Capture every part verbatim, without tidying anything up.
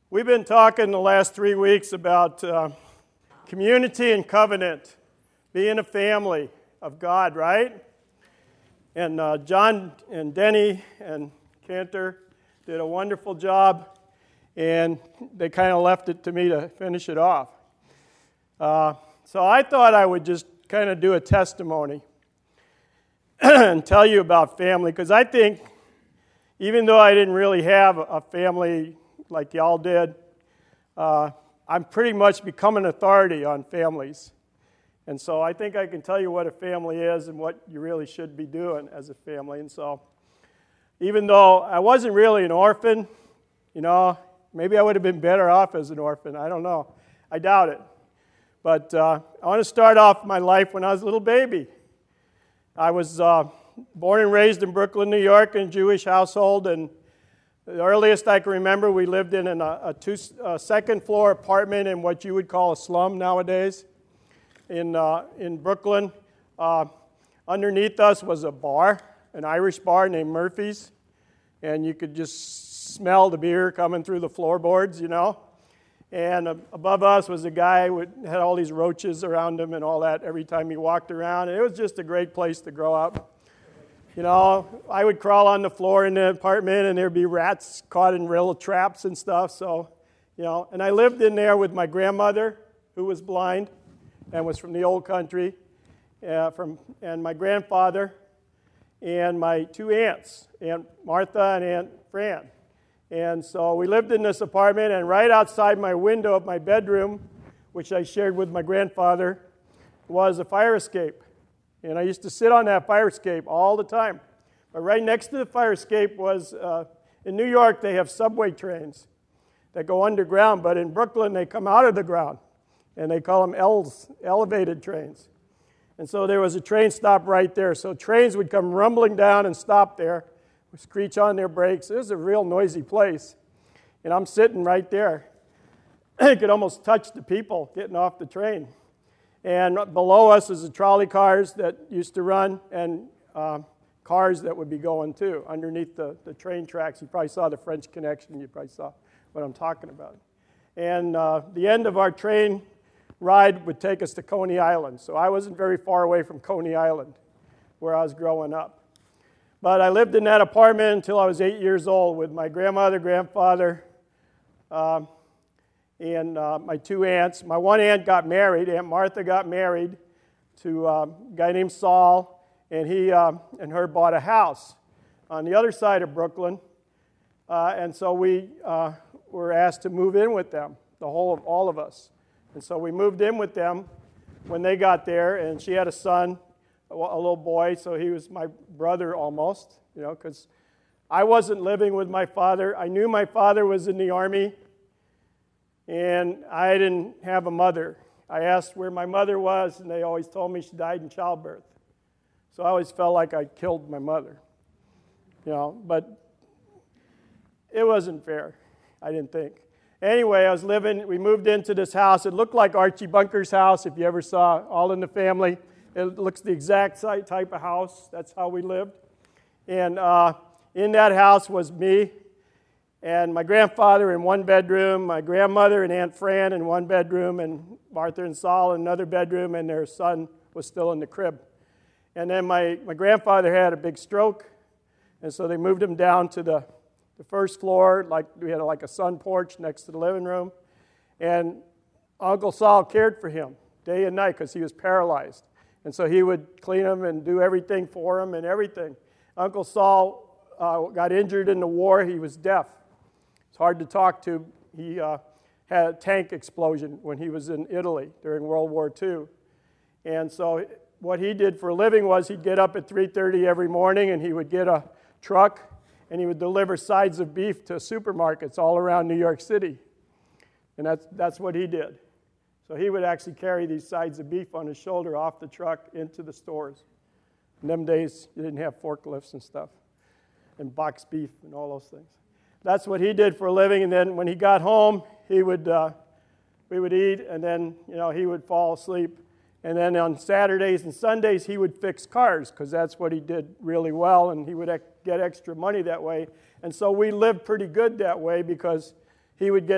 We've been talking the last three weeks about uh, community and covenant, being a family of God, right? And uh, John and Denny and Cantor did a wonderful job, and they kind of left it to me to finish it off. Uh, so I thought I would just kind of do a testimony and tell you about family, because I think even though I didn't really have a family like y'all did, uh, I'm pretty much become an authority on families. And so I think I can tell you what a family is and what you really should be doing as a family. And so even though I wasn't really an orphan, you know, maybe I would have been better off as an orphan. I don't know. I doubt it. But uh, I want to start off my life when I was a little baby. I was uh, born and raised in Brooklyn, New York, in a Jewish household, and the earliest I can remember, we lived in an, a, two, a second-floor apartment in what you would call a slum nowadays in, uh, in Brooklyn. Uh, underneath us was a bar, an Irish bar named Murphy's, and you could just smell the beer coming through the floorboards, you know. And uh, above us was a guy who had all these roaches around him and all that every time he walked around. And it was just a great place to grow up. You know, I would crawl on the floor in the apartment, and there'd be rats caught in real traps and stuff. So, you know, and I lived in there with my grandmother, who was blind and was from the old country, uh, from and my grandfather, and my two aunts, Aunt Martha and Aunt Fran. And so we lived in this apartment, and right outside my window of my bedroom, which I shared with my grandfather, was a fire escape. And I used to sit on that fire escape all the time. But right next to the fire escape was, uh, in New York, they have subway trains that go underground, but in Brooklyn, they come out of the ground, and they call them L's, elevated trains. And so there was a train stop right there. So trains would come rumbling down and stop there, screech on their brakes. It was a real noisy place. And I'm sitting right there. I could almost touch the people getting off the train. And below us is the trolley cars that used to run, and uh, cars that would be going too. Underneath the, the train tracks, you probably saw the French Connection. You probably saw what I'm talking about. And uh, the end of our train ride would take us to Coney Island. So I wasn't very far away from Coney Island, where I was growing up. But I lived in that apartment until I was eight years old with my grandmother, grandfather, um, and uh, my two aunts. My one aunt got married. Aunt Martha got married to uh, a guy named Saul, and he uh, and her bought a house on the other side of Brooklyn. Uh, and so we uh, were asked to move in with them, the whole of all of us. And so we moved in with them when they got there, and she had a son, a little boy, so he was my brother almost, you know, because I wasn't living with my father. I knew my father was in the Army, and I didn't have a mother. I asked where my mother was, and they always told me she died in childbirth. So I always felt like I killed my mother, you know, but it wasn't fair, I didn't think. Anyway, I was living, we moved into this house. It looked like Archie Bunker's house, if you ever saw All in the Family. It looks the exact type of house. That's how we lived. And uh, in that house was me and my grandfather in one bedroom, my grandmother and Aunt Fran in one bedroom, and Martha and Saul in another bedroom, and their son was still in the crib. And then my, my grandfather had a big stroke, and so they moved him down to the, the first floor. Like we had like a sun porch next to the living room. And Uncle Saul cared for him day and night because he was paralyzed. And so he would clean him and do everything for him and everything. Uncle Saul uh, got injured in the war. He was deaf. It's hard to talk to. He uh, had a tank explosion when he was in Italy during World War Two. And so what he did for a living was he'd get up at three thirty every morning, and he would get a truck, and he would deliver sides of beef to supermarkets all around New York City. And that's, that's what he did. So he would actually carry these sides of beef on his shoulder off the truck into the stores. In them days, you didn't have forklifts and stuff, and boxed beef and all those things. That's what he did for a living, and then when he got home, he would, uh, we would eat, and then, you know, he would fall asleep. And then on Saturdays and Sundays, he would fix cars, because that's what he did really well, and he would get extra money that way. And so we lived pretty good that way, because he would get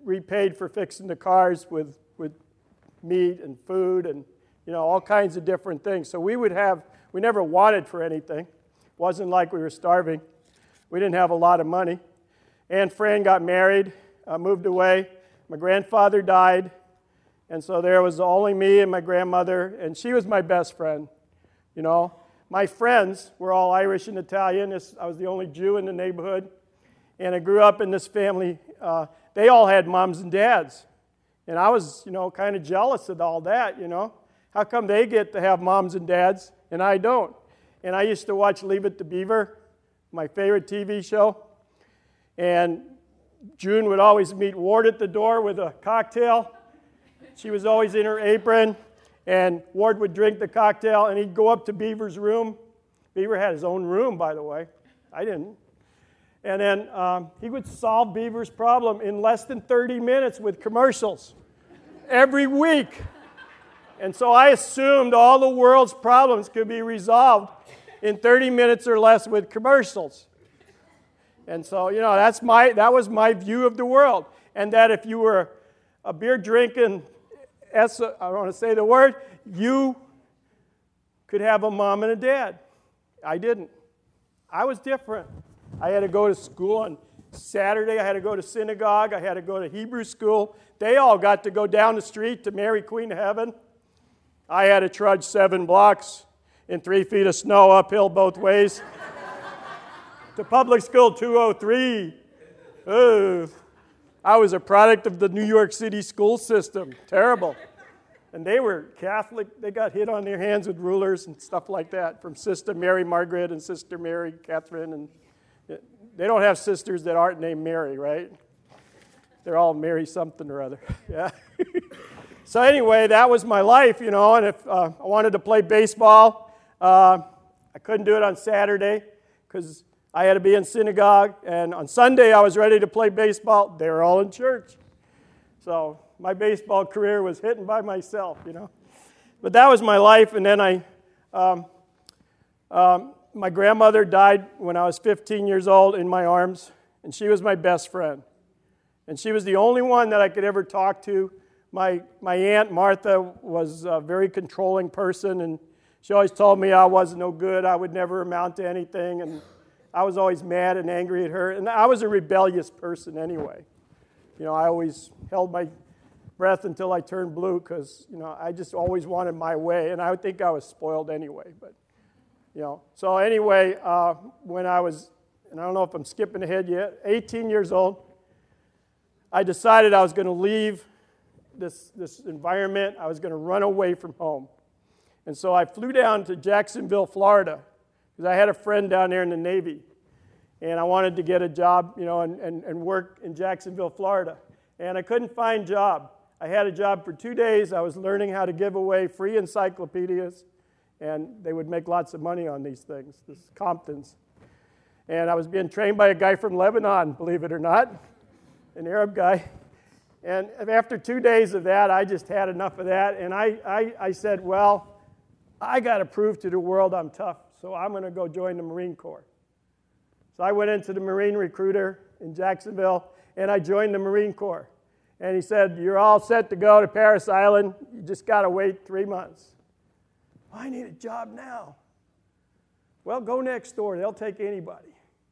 repaid for fixing the cars with, with meat and food and, you know, all kinds of different things. So we would have, we never wanted for anything. It wasn't like we were starving. We didn't have a lot of money. Anne Fran got married, uh, moved away. My grandfather died, and so there was only me and my grandmother, and she was my best friend, you know. My friends were all Irish and Italian. This, I was the only Jew in the neighborhood, and I grew up in this family. Uh, they all had moms and dads, and I was, you know, kind of jealous of all that, you know. How come they get to have moms and dads, and I don't? And I used to watch Leave It to Beaver, my favorite T V show, and June would always meet Ward at the door with a cocktail. She was always in her apron, and Ward would drink the cocktail, and he'd go up to Beaver's room. Beaver had his own room, by the way. I didn't. And then um, he would solve Beaver's problem in less than thirty minutes with commercials every week. And so I assumed all the world's problems could be resolved in thirty minutes or less with commercials. And so, you know, that's my, that was my view of the world. And that if you were a beer drinking, I don't want to say the word, you could have a mom and a dad. I didn't. I was different. I had to go to school on Saturday. I had to go to synagogue. I had to go to Hebrew school. They all got to go down the street to Mary Queen of Heaven. I had to trudge seven blocks in three feet of snow uphill both ways. To public school two oh three. Oh, I was a product of the New York City school system. Terrible. And they were Catholic. They got hit on their hands with rulers and stuff like that from Sister Mary Margaret and Sister Mary Catherine. And they don't have sisters that aren't named Mary, right? They're all Mary something or other. Yeah. So anyway, that was my life, you know. And if uh, I wanted to play baseball, uh, I couldn't do it on Saturday because I had to be in synagogue, and on Sunday I was ready to play baseball. They were all in church. So my baseball career was hitting by myself, you know. But that was my life, and then I, um, um, my grandmother died when I was fifteen years old in my arms, and she was my best friend. And she was the only one that I could ever talk to. My, my Aunt Martha was a very controlling person, and she always told me I wasn't no good, I would never amount to anything, and I was always mad and angry at her, and I was a rebellious person anyway. You know, I always held my breath until I turned blue because, you know, I just always wanted my way, and I would think I was spoiled anyway. But, you know, so anyway, uh, when I was, and I don't know if I'm skipping ahead yet, eighteen years old, I decided I was going to leave this, this environment. I was going to run away from home. And so I flew down to Jacksonville, Florida, because I had a friend down there in the Navy, and I wanted to get a job, you know, and, and, and work in Jacksonville, Florida. And I couldn't find a job. I had a job for two days. I was learning how to give away free encyclopedias, and they would make lots of money on these things, this Comptons. And I was being trained by a guy from Lebanon, believe it or not, an Arab guy. And after two days of that, I just had enough of that, and I, I, I said, well, I got to prove to the world I'm tough. So I'm going to go join the Marine Corps. So I went into the Marine recruiter in Jacksonville, and I joined the Marine Corps. And he said, you're all set to go to Parris Island. You just got to wait three months. I need a job now. Well, go next door. They'll take anybody.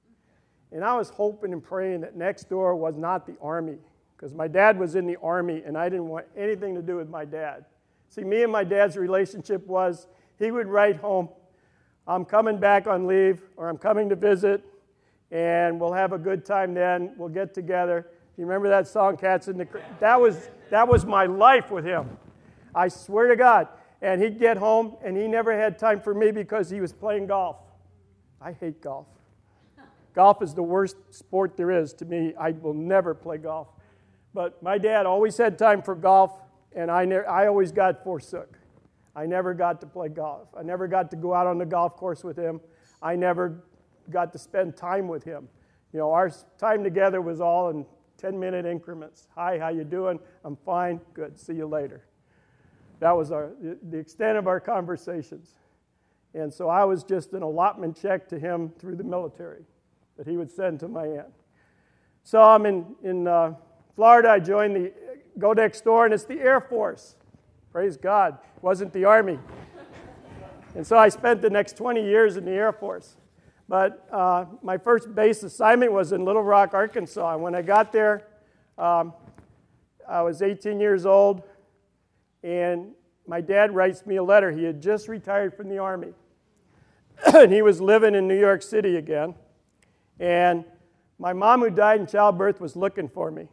And I was hoping and praying that next door was not the Army, because my dad was in the Army, and I didn't want anything to do with my dad. See, me and my dad's relationship was he would write home, I'm coming back on leave, or I'm coming to visit, and we'll have a good time then. We'll get together. You remember that song, Cats in the Cradle? That was, that was my life with him. I swear to God. And he'd get home, and he never had time for me because he was playing golf. I hate golf. Golf is the worst sport there is to me. I will never play golf. But my dad always had time for golf, and I, ne- I always got forsook. I never got to play golf. I never got to go out on the golf course with him. I never got to spend time with him. You know, our time together was all in ten-minute increments. Hi, how you doing? I'm fine. Good. See you later. That was our, the extent of our conversations. And so I was just an allotment check to him through the military that he would send to my aunt. So I'm in, in uh, Florida, I joined the, go next door, and it's the Air Force. Praise God. It wasn't the Army. And so I spent the next twenty years in the Air Force. But uh, my first base assignment was in Little Rock, Arkansas. And when I got there, um, I was eighteen years old, and my dad writes me a letter. He had just retired from the Army. And he was living in New York City again. And my mom, who died in childbirth, was looking for me.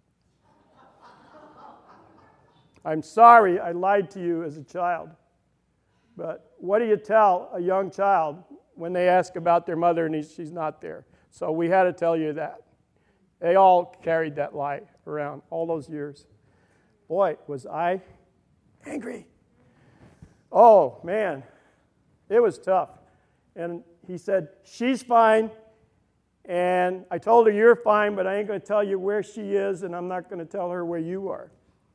I'm sorry I lied to you as a child. But what do you tell a young child when they ask about their mother and he's, she's not there? So we had to tell you that. They all carried that lie around all those years. Boy, was I angry. Oh, man. It was tough. And he said, she's fine. And I told her, you're fine, but I ain't going to tell you where she is, and I'm not going to tell her where you are.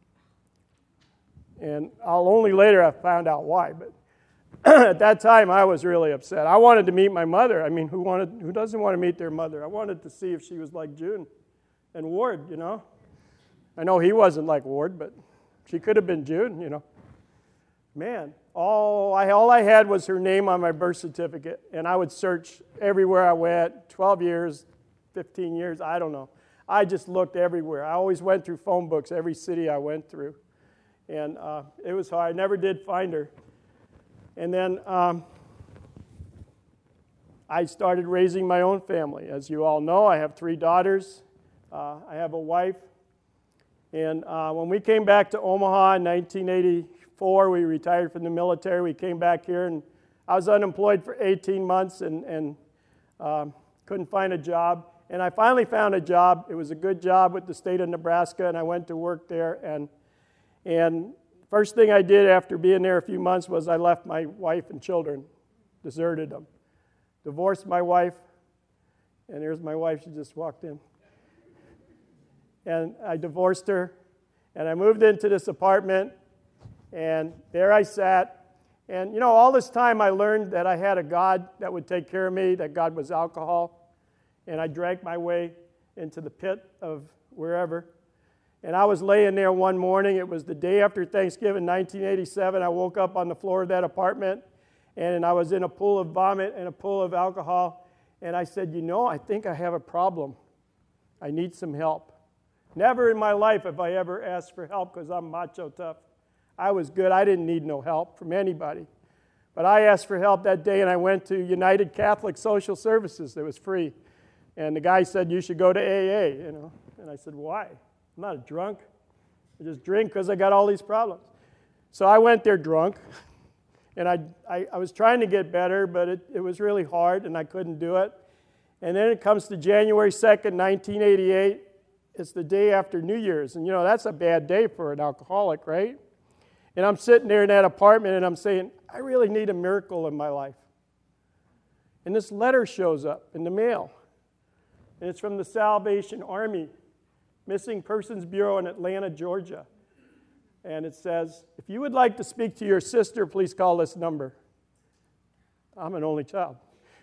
And I'll only later I found out why. But at that time, I was really upset. I wanted to meet my mother. I mean, who wanted, who doesn't want to meet their mother? I wanted to see if she was like June and Ward, you know. I know he wasn't like Ward, but she could have been June, you know. Man, all I, all I had was her name on my birth certificate, and I would search everywhere I went, twelve years, fifteen years, I don't know. I just looked everywhere. I always went through phone books, every city I went through. And uh, it was hard. I never did find her. And then um, I started raising my own family. As you all know, I have three daughters. Uh, I have a wife. And uh, when we came back to Omaha in nineteen eighty-four, we retired from the military. We came back here, and I was unemployed for eighteen months and, and um, couldn't find a job. And I finally found a job. It was a good job with the state of Nebraska, and I went to work there. And And first thing I did after being there a few months was I left my wife and children, deserted them, divorced my wife, and there's my wife, she just walked in. And I divorced her, and I moved into this apartment, and there I sat. And, you know, all this time I learned that I had a God that would take care of me, that God was alcohol, and I drank my way into the pit of wherever. And I was laying there one morning. It was the day after Thanksgiving, nineteen eighty-seven. I woke up on the floor of that apartment, and I was in a pool of vomit and a pool of alcohol. And I said, you know, I think I have a problem. I need some help. Never in my life have I ever asked for help because I'm macho tough. I was good. I didn't need no help from anybody. But I asked for help that day, and I went to United Catholic Social Services. It was free. And the guy said, you should go to A A, you know. And I said, why? I'm not a drunk. I just drink because I got all these problems. So I went there drunk, and I, I, I was trying to get better, but it, it was really hard, and I couldn't do it. And then it comes to January second, nineteen eighty-eight. It's the day after New Year's, and you know, that's a bad day for an alcoholic, right? And I'm sitting there in that apartment, and I'm saying, I really need a miracle in my life. And this letter shows up in the mail, and it's from the Salvation Army Missing Persons Bureau in Atlanta, Georgia. And it says, if you would like to speak to your sister, please call this number. I'm an only child.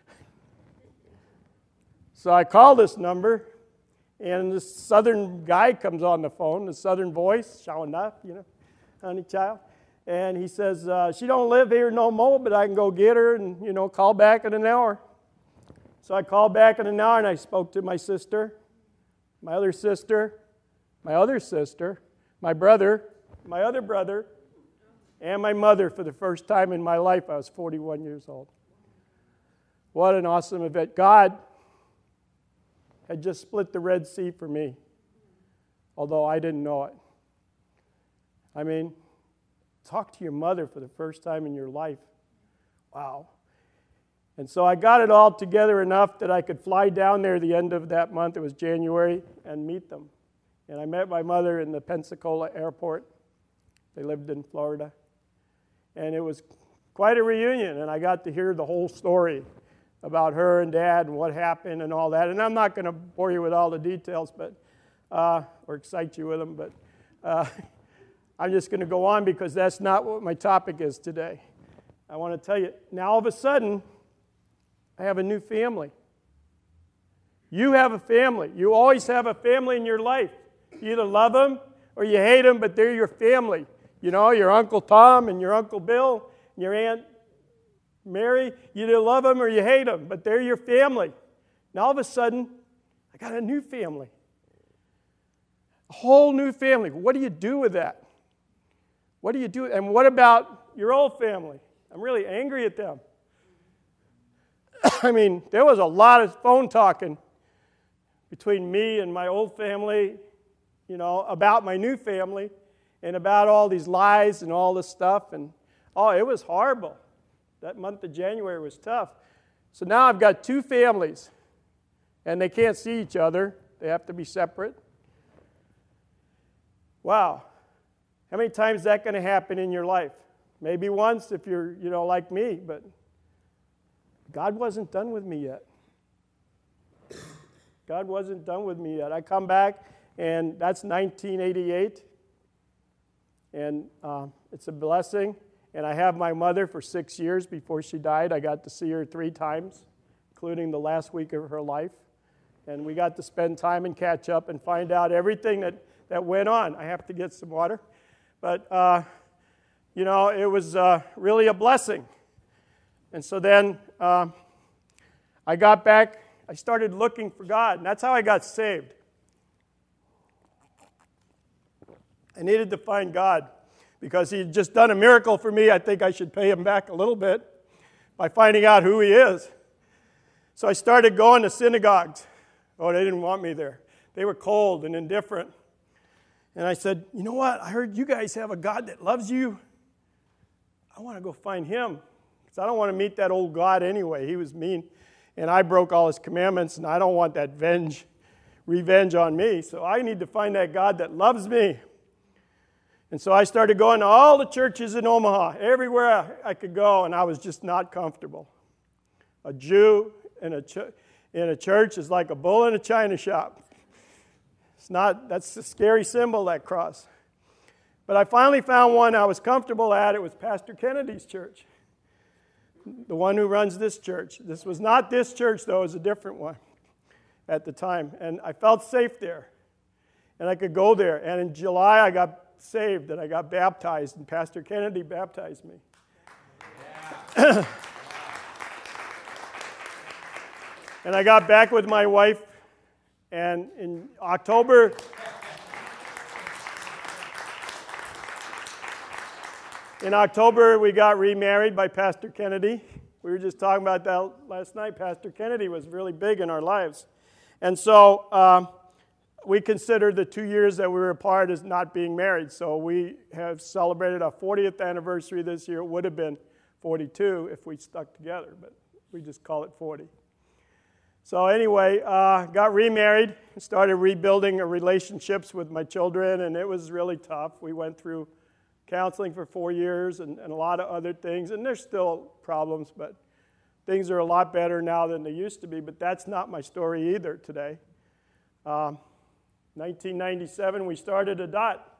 So I call this number, and this southern guy comes on the phone, the southern voice, showing up, you know, honey child. And he says, uh, she don't live here no more, but I can go get her and, you know, call back in an hour. So I called back in an hour, and I spoke to my sister, my other sister, my other sister, my brother, my other brother, and my mother for the first time in my life. I was forty-one years old. What an awesome event. God had just split the Red Sea for me, although I didn't know it. I mean, talk to your mother for the first time in your life. Wow. And so I got it all together enough that I could fly down there the end of that month, it was January, and meet them. And I met my mother in the Pensacola airport. They lived in Florida. And it was quite a reunion, and I got to hear the whole story about her and Dad and what happened and all that. And I'm not going to bore you with all the details, but uh, or excite you with them, but uh, I'm just going to go on because that's not what my topic is today. I want to tell you, now all of a sudden, I have a new family. You have a family. You always have a family in your life. You either love them or you hate them, but they're your family. You know, your Uncle Tom and your Uncle Bill and your Aunt Mary, you either love them or you hate them, but they're your family. And all of a sudden, I got a new family. A whole new family. What do you do with that? What do you do? And what about your old family? I'm really angry at them. I mean, there was a lot of phone talking between me and my old family, you know, about my new family and about all these lies and all this stuff. And, oh, it was horrible. That month of January was tough. So now I've got two families, and they can't see each other. They have to be separate. Wow. How many times is that going to happen in your life? Maybe once if you're, you know, like me, but God wasn't done with me yet. God wasn't done with me yet. I come back, and that's nineteen eighty-eight, and uh, it's a blessing. And I have my mother for six years before she died. I got to see her three times, including the last week of her life. And we got to spend time and catch up and find out everything that, that went on. I have to get some water. But, uh, you know, it was uh, really a blessing. And so then uh, I got back. I started looking for God, and that's how I got saved. I needed to find God. Because he'd just done a miracle for me, I think I should pay him back a little bit by finding out who he is. So I started going to synagogues. Oh, they didn't want me there. They were cold and indifferent. And I said, you know what? I heard you guys have a God that loves you. I want to go find him. Because I don't want to meet that old God anyway. He was mean. And I broke all his commandments, and I don't want that venge, revenge on me. So I need to find that God that loves me. And so I started going to all the churches in Omaha, everywhere I could go, and I was just not comfortable. A Jew in a, ch- in a church is like a bull in a china shop. It's not, that's a scary symbol, that cross. But I finally found one I was comfortable at. It was Pastor Kennedy's church, the one who runs this church. This was not this church, though. It was a different one at the time. And I felt safe there, and I could go there. And in July, I got saved, and I got baptized, and Pastor Kennedy baptized me. Yeah. And I got back with my wife, and in October, in October, we got remarried by Pastor Kennedy. We were just talking about that last night. Pastor Kennedy was really big in our lives. And so, um, we consider the two years that we were apart as not being married. So we have celebrated our fortieth anniversary this year. It would have been forty-two if we stuck together, but we just call it forty. So anyway, uh, got remarried, started rebuilding relationships with my children, and it was really tough. We went through counseling for four years and, and a lot of other things, and there's still problems, but things are a lot better now than they used to be, but that's not my story either today. Um, nineteen ninety-seven, we started a dot.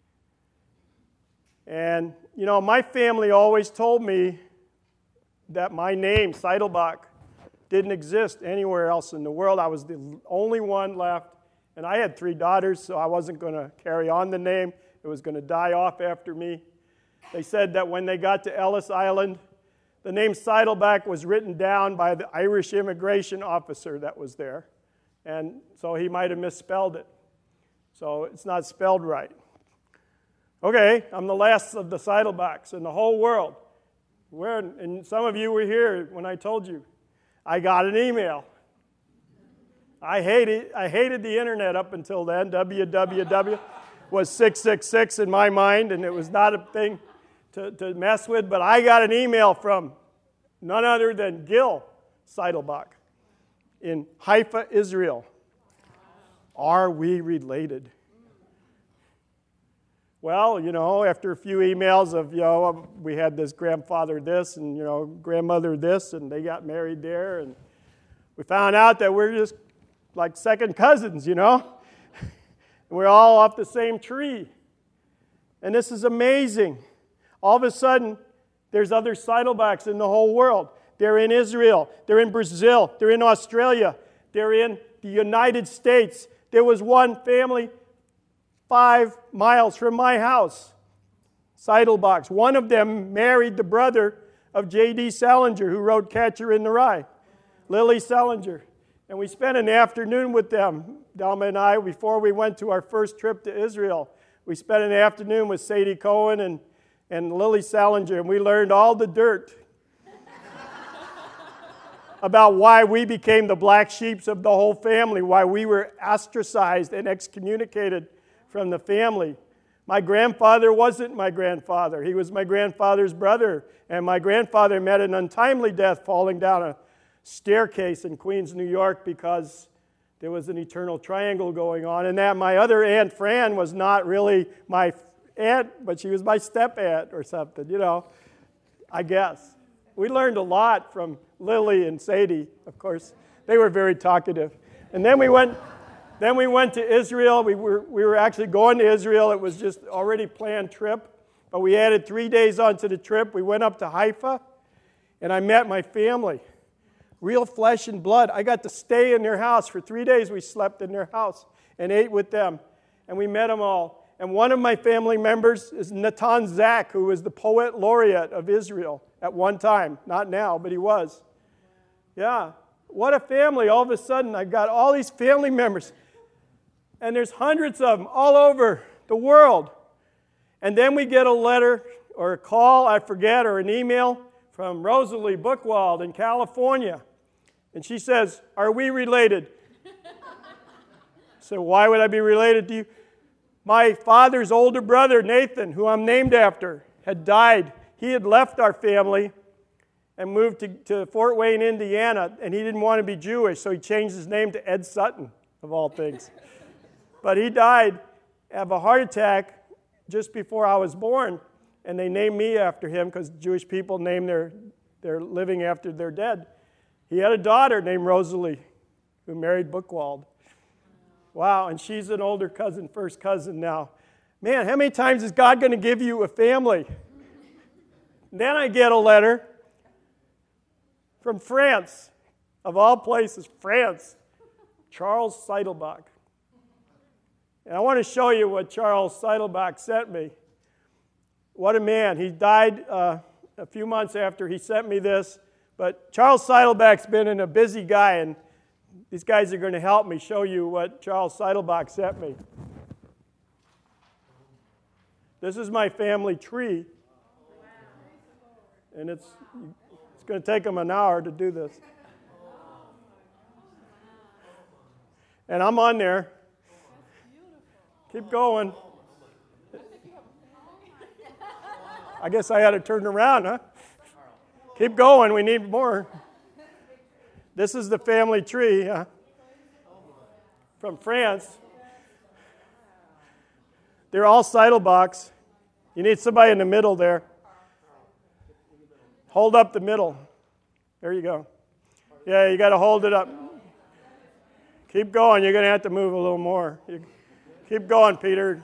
And, you know, my family always told me that my name, Seidelbach, didn't exist anywhere else in the world. I was the only one left. And I had three daughters, so I wasn't going to carry on the name. It was going to die off after me. They said that when they got to Ellis Island, the name Seidelbach was written down by the Irish immigration officer that was there. And so he might have misspelled it. So it's not spelled right. Okay, I'm the last of the Seidelbachs in the whole world. Where, and some of you were here when I told you. I got an email. I hated, I hated the internet up until then. W W W was six six six in my mind, and it was not a thing to, to mess with. But I got an email from none other than Gil Seidelbach in Haifa, Israel. Are we related? Well, you know, after a few emails of, you know, we had this grandfather this and, you know, grandmother this, and they got married there, and we found out that we're just like second cousins, you know. We're all off the same tree. And this is amazing. All of a sudden, there's other Seidelbachs in the whole world. They're in Israel. They're in Brazil. They're in Australia. They're in the United States. There was one family twenty-five miles from my house. Seidelbachs. One of them married the brother of J D Salinger, who wrote Catcher in the Rye, Lily Salinger. And we spent an afternoon with them, Dalma and I, before we went to our first trip to Israel. We spent an afternoon with Sadie Cohen and, and Lily Salinger, and we learned all the dirt about why we became the black sheeps of the whole family, why we were ostracized and excommunicated from the family. My grandfather wasn't my grandfather. He was my grandfather's brother, and my grandfather met an untimely death falling down a staircase in Queens, New York, because there was an eternal triangle going on, and that my other Aunt Fran was not really my aunt, but she was my step-aunt or something, you know, I guess. We learned a lot from Lily and Sadie, of course. They were very talkative. And then we went then we went to Israel. We were, we were actually going to Israel. It was just already planned trip, but we added three days onto the trip. We went up to Haifa, and I met my family. Real flesh and blood. I got to stay in their house. For three days we slept in their house and ate with them. And we met them all. And one of my family members is Natan Zak, who was the poet laureate of Israel at one time. Not now, but he was. Yeah. What a family. All of a sudden, I've got all these family members. And there's hundreds of them all over the world. And then we get a letter or a call, I forget, or an email from Rosalie Buchwald in California. And she says, "Are we related?" So why would I be related to you? My father's older brother, Nathan, who I'm named after, had died. He had left our family and moved to, to Fort Wayne, Indiana, and he didn't want to be Jewish, so he changed his name to Ed Sutton, of all things. But he died of a heart attack just before I was born, and they named me after him because Jewish people name their, their living after their dead. He had a daughter named Rosalie who married Buchwald. Wow, and she's an older cousin, first cousin now. Man, how many times is God going to give you a family? Then I get a letter from France, of all places, France, Charles Seidelbach. And I want to show you what Charles Seidelbach sent me. What a man. He died uh, a few months after he sent me this. But Charles Seidelbach's been a busy guy, and these guys are going to help me show you what Charles Seidelbach sent me. This is my family tree. And it's, it's going to take them an hour to do this. And I'm on there. Keep going. I guess I had to turn around, huh? Keep going. We need more. This is the family tree huh? from France. They're all Seidelbachs. You need somebody in the middle there. Hold up the middle. There you go. Yeah, you got to hold it up. Keep going. You're going to have to move a little more. You, keep going, Peter.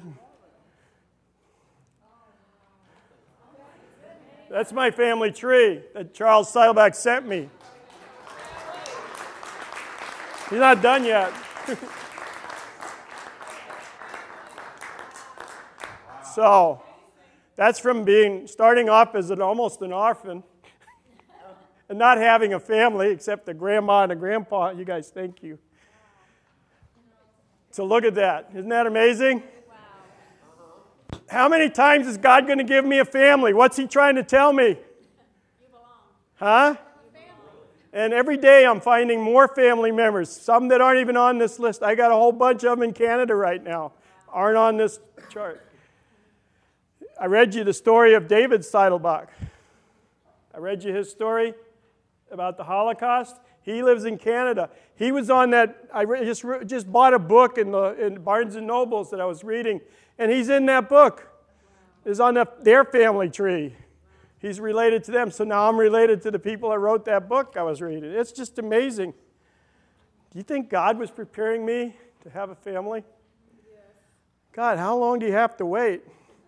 That's my family tree that Charles Seidelbach sent me. He's not done yet. So, that's from being starting off as an almost an orphan and not having a family except a grandma and a grandpa. You guys, thank you. So look at that. Isn't that amazing? How many times is God going to give me a family? What's he trying to tell me? You belong. Huh? And every day I'm finding more family members, some that aren't even on this list. I got a whole bunch of them in Canada right now, aren't on this chart. I read you the story of David Seidelbach. I read you his story about the Holocaust. He lives in Canada. He was on that, I just just bought a book in, the, in Barnes and Nobles that I was reading, and he's in that book. It's on the, their family tree. He's related to them, so now I'm related to the people that wrote that book I was reading. It's just amazing. Do you think God was preparing me to have a family? Yes. God, how long do you have to wait?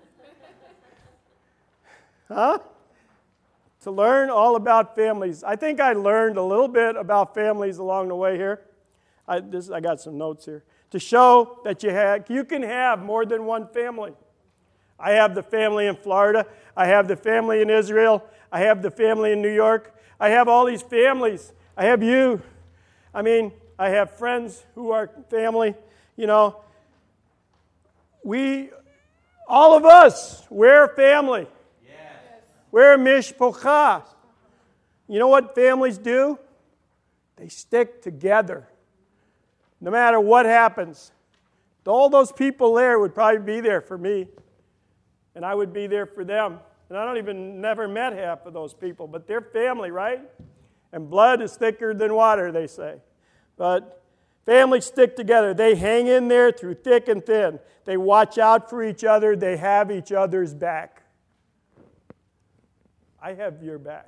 Huh? To learn all about families. I think I learned a little bit about families along the way here. I, this, I got some notes here. to show that you have, you can have more than one family. I have the family in Florida. I have the family in Israel. I have the family in New York. I have all these families. I have you. I mean, I have friends who are family. You know, we, all of us, we're family. Yes. We're mishpocha. You know what families do? They stick together. No matter what happens. All those people there would probably be there for me. And I would be there for them. And I don't even never met half of those people. But they're family, right? And blood is thicker than water, they say. But families stick together. They hang in there through thick and thin. They watch out for each other. They have each other's back. I have your back.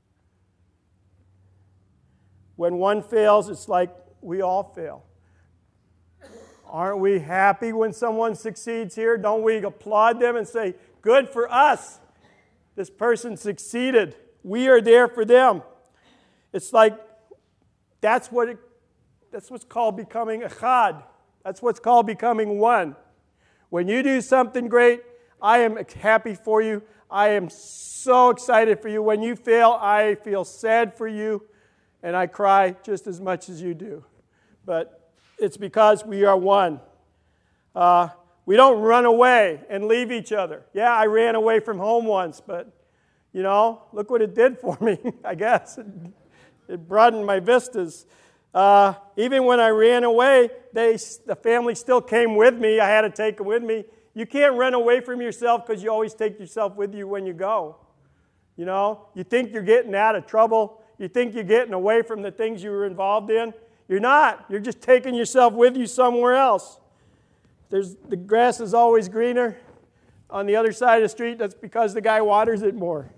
When one fails, it's like we all fail. Aren't we happy when someone succeeds here? Don't we applaud them and say, good for us. This person succeeded. We are there for them. It's like that's what it, that's what's called becoming echad. That's what's called becoming one. When you do something great, I am happy for you. I am so excited for you. When you fail, I feel sad for you. And I cry just as much as you do. But it's because we are one. Uh, we don't run away and leave each other. Yeah, I ran away from home once, but, you know, look what it did for me, I guess. It, it broadened my vistas. Uh, even when I ran away, they, the family still came with me. I had to take them with me. You can't run away from yourself because you always take yourself with you when you go. You know, you think you're getting out of trouble. You think you're getting away from the things you were involved in. You're not. You're just taking yourself with you somewhere else. There's, the grass is always greener on the other side of the street. That's because the guy waters it more.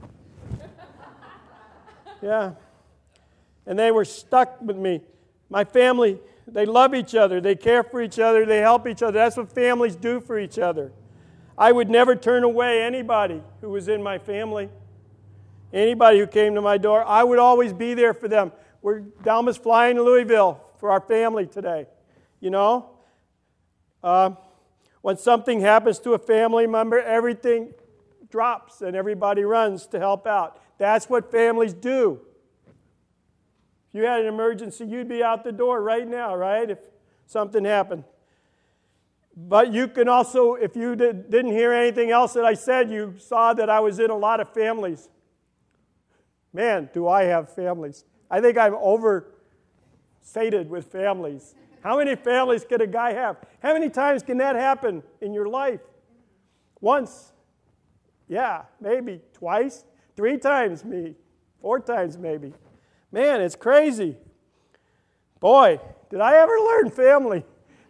Yeah. And they were stuck with me. My family, they love each other. They care for each other. They help each other. That's what families do for each other. I would never turn away anybody who was in my family. Anybody who came to my door, I would always be there for them. We're Dalmas flying to Louisville for our family today. You know? Uh, when something happens to a family member, everything drops and everybody runs to help out. That's what families do. If you had an emergency, you'd be out the door right now, right? If something happened. But you can also, if you did, didn't hear anything else that I said, you saw that I was in a lot of families. Man, do I have families. I think I'm oversated with families. How many families can a guy have? How many times can that happen in your life? Once. Yeah, maybe. Twice. Three times me. Four times maybe. Man, it's crazy. Boy, did I ever learn family.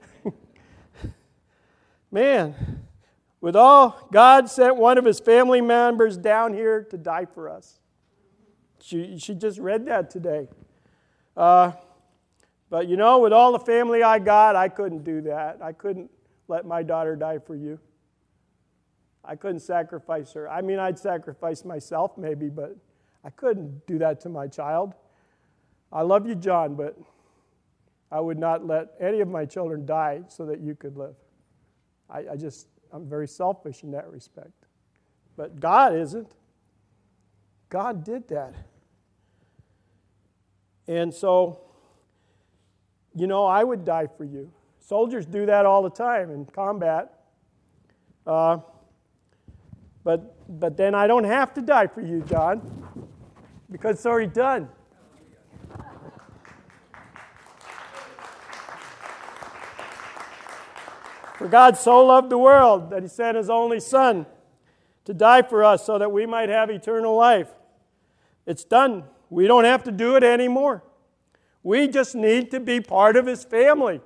Man, with all, God sent one of his family members down here to die for us. She, she just read that today. Uh, but you know, with all the family I got, I couldn't do that. I couldn't let my daughter die for you. I couldn't sacrifice her. I mean, I'd sacrifice myself maybe, but I couldn't do that to my child. I love you, John, but I would not let any of my children die so that you could live. I, I just, I'm very selfish in that respect. But God isn't. God did that. And so, you know, I would die for you. Soldiers do that all the time in combat. Uh, but, but then I don't have to die for you, John, because it's already done. For God so loved the world that he sent his only Son to die for us so that we might have eternal life. It's done. We don't have to do it anymore. We just need to be part of his family.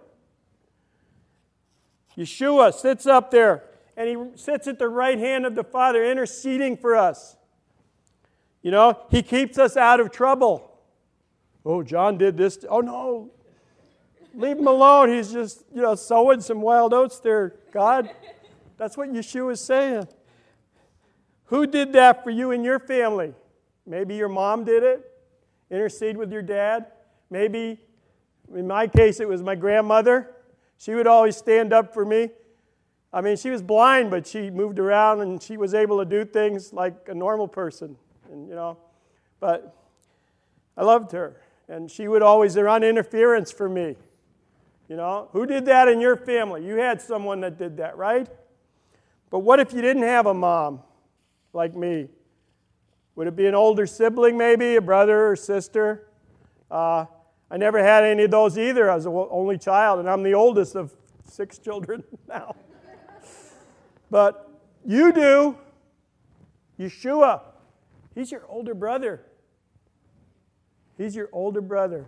Yeshua sits up there, and he sits at the right hand of the Father, interceding for us. You know, he keeps us out of trouble. Oh, John did this. Oh, no. Leave him alone. He's just, you know, sowing some wild oats there, God. That's what Yeshua is saying. Who did that for you and your family? Maybe your mom did it. Intercede with your dad. Maybe, in my case, it was my grandmother. She would always stand up for me. I mean, she was blind, but she moved around and she was able to do things like a normal person. And, you know, but I loved her. And she would always run interference for me. You know, who did that in your family? You had someone that did that, right? But what if you didn't have a mom like me? Would it be an older sibling maybe, a brother or sister? Uh, I never had any of those either. I was the only child, and I'm the oldest of six children now. But you do. Yeshua, he's your older brother. He's your older brother.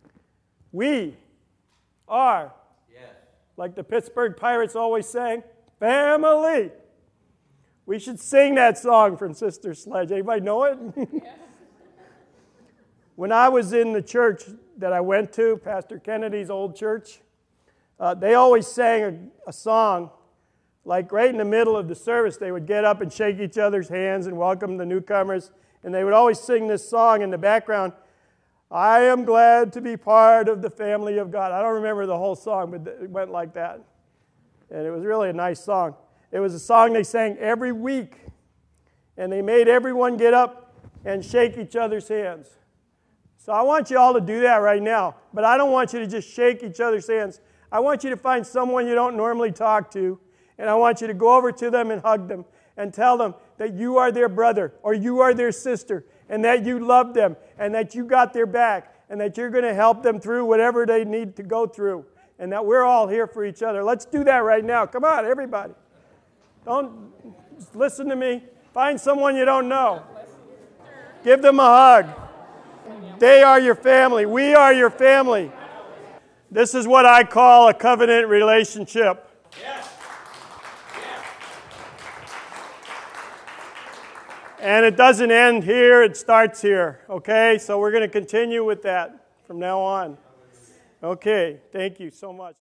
We are, yes, like the Pittsburgh Pirates always sang, family. We should sing that song from Sister Sledge. Anybody know it? Yeah. When I was in the church that I went to, Pastor Kennedy's old church, uh, they always sang a, a song. Like right in the middle of the service, they would get up and shake each other's hands and welcome the newcomers. And they would always sing this song in the background, I am glad to be part of the family of God. I don't remember the whole song, but it went like that. And it was really a nice song. It was a song they sang every week. And they made everyone get up and shake each other's hands. So I want you all to do that right now. But I don't want you to just shake each other's hands. I want you to find someone you don't normally talk to. And I want you to go over to them and hug them and tell them that you are their brother or you are their sister and that you love them and that you got their back and that you're going to help them through whatever they need to go through and that we're all here for each other. Let's do that right now. Come on, everybody. Don't just listen to me. Find someone you don't know. Give them a hug. They are your family. We are your family. This is what I call a covenant relationship. And it doesn't end here, it starts here, okay? So we're going to continue with that from now on. Okay, thank you so much.